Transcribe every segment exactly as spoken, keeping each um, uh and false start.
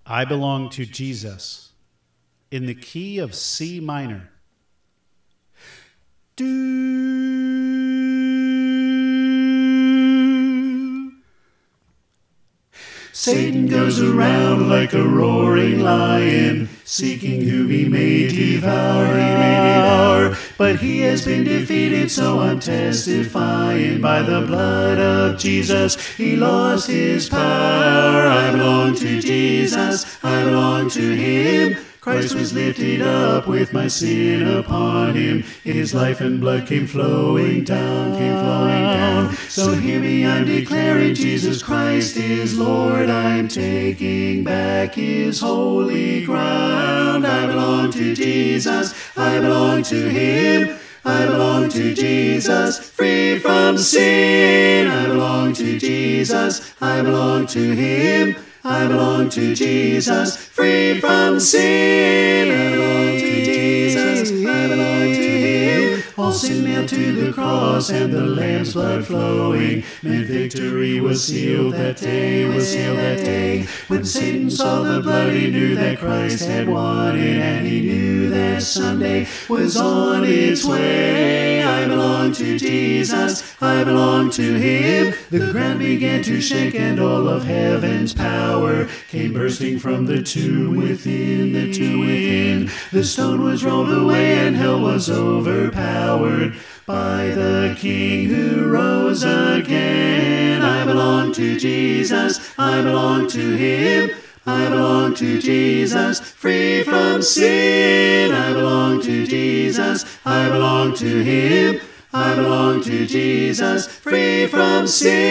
I Belong to Jesus, in the key of C minor. Do. Satan goes around like a roaring lion, seeking who he may devour, he may devour. But he has been defeated, so I'm testifying. By the blood of Jesus, he lost his power. I belong to Jesus, I belong to him. Christ was lifted up with my sin upon him. His life and blood came flowing down, came flowing down. So hear me, I'm declaring Jesus Christ is Lord. I'm taking back his holy ground. I belong to Jesus, I belong to him. I belong to Jesus, free from sin. I belong to Jesus, I belong to him. I belong to Jesus, free from sin. I belong to Jesus, I belong to him. All sin nailed to the cross and the Lamb's blood flowing meant victory was sealed that day, was sealed that day. When Satan saw the blood, he knew that Christ had won it, and he knew that someday was on its way. I belong to Jesus, I belong to him. The ground began to shake and all of heaven's power came bursting from the tomb within, the tomb within. The stone was rolled away and hell was overpowered by the King who rose again. I belong to Jesus, I belong to him. I belong to Jesus, free from sin. I belong to Jesus, I belong to him. I belong to Jesus, free from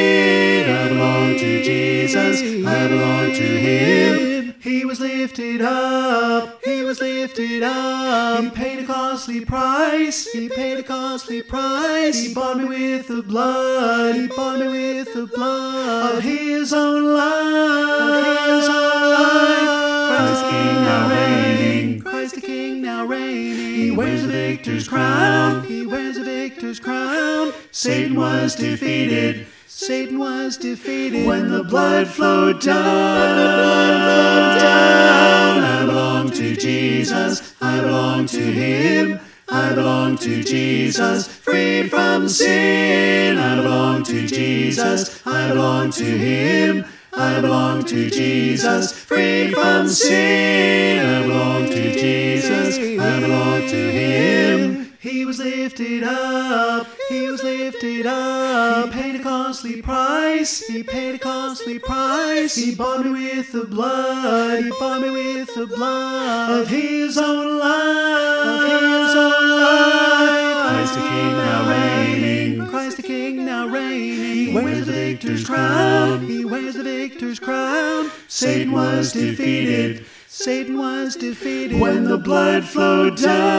sin. I belong to Jesus, I belong to him. He was lifted up, he was lifted up. He paid a costly price, he paid a costly price. He bought me with the blood, he bought me with the blood of his own life, of his own life. Christ the King now reigning, Christ the King now reigning. He wears the victor's crown, he wears the victor's crown. Satan was defeated, Satan was defeated. When the blood flowed down, when the blood flowed down. I belong to Jesus, I belong to him. I belong to Jesus, free from sin. I belong to Jesus, I belong to him. I belong to Jesus, free from sin. I belong to Jesus, I belong to him. He was lifted up, he was lifted up. He paid a costly price, he paid a costly price. He bought me with the blood, he bought me with the blood of his own life, of his own life. Christ the King now reigning, Christ the King now reigning. He wears the victor's crown, he wears the victor's crown. Satan was defeated, Satan was defeated. When the blood flowed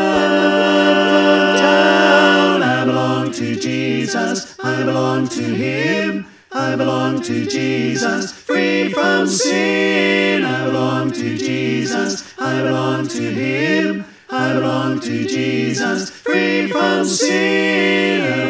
down, down. I belong to Jesus, I belong to him. I belong to Jesus, free from sin. I belong to Jesus, I belong to him. I belong to Jesus, free from sin.